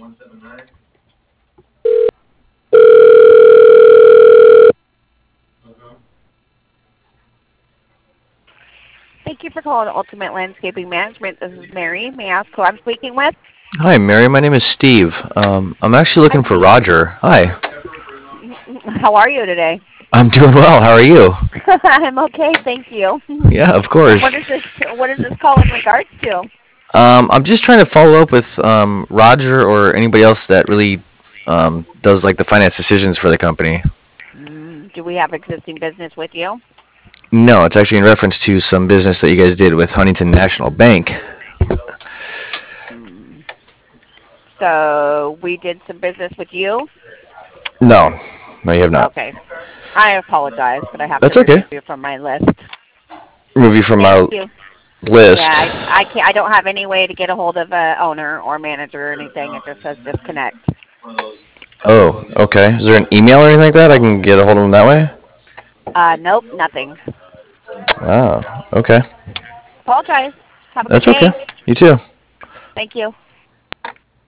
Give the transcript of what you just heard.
Thank you for calling Ultimate Landscaping Management. This is Mary. May I ask who I'm speaking with? Hi, Mary. My name is Steve. I'm actually Hi, looking for Steve. Roger. Hi. How are you today? I'm doing well. How are you? I'm okay, thank you. Yeah, of course. What is this call in regards to? I'm just trying to follow up with Roger or anybody else that really does like the finance decisions for the company. Do we have existing business with you? No, it's actually in reference to some business that you guys did with Huntington National Bank. Mm, so we did some business with you? No, no, you have not. Okay. I apologize, but I have to That's okay. remove you from my list. Move you from Thank my you. Yeah, list. I can't. I don't have any way to get a hold of a owner or manager or anything. It just says disconnect. Oh, okay. Is there an email or anything like that? I can get a hold of them that way? Nope, nothing. Ah, okay. Apologize. Have a good That's okay. day. You too. Thank you.